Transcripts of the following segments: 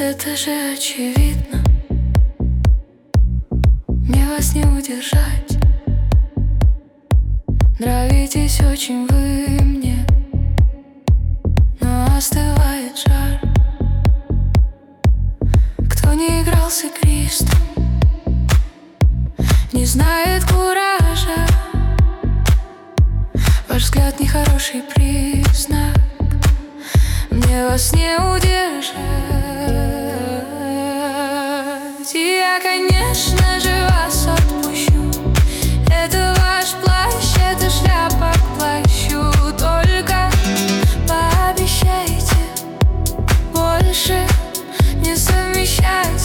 Это же очевидно, мне вас не удержать. Нравитесь очень вы мне, но остывает жар. Кто не играл с игристом, не знает куража. Ваш взгляд нехороший признак, мне вас не удержать. И я, конечно же, вас отпущу. Это ваш плащ, это шляпа к плащу. Только пообещайте больше не совмещать.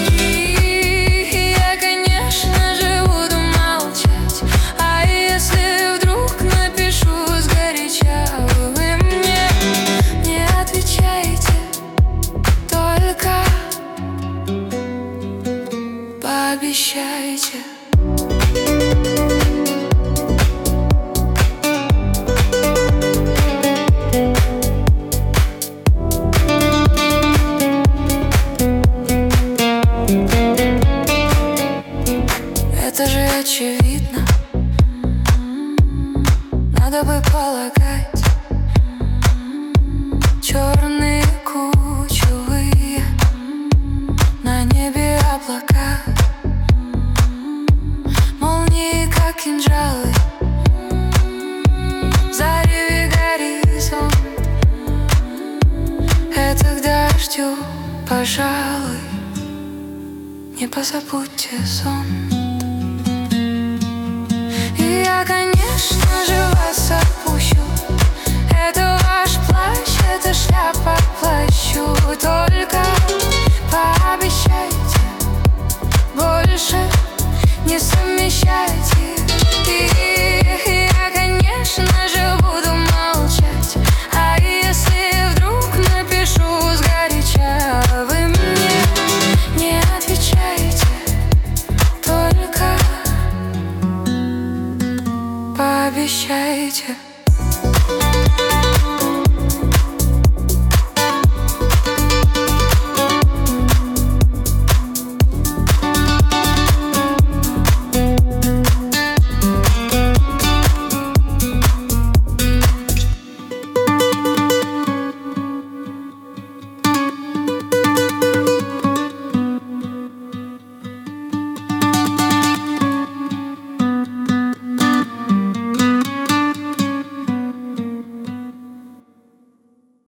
И я, конечно же, буду молчать. А если вдруг напишу сгоряча, вы мне не отвечаете, только пообещайте. Это же очевидно, надо бы полагать. Черные кучевые, на небе облака, молнии как кинжалы, зареви горизонт. Это к дождю, пожалуй, не позабудьте сон. И я, конечно,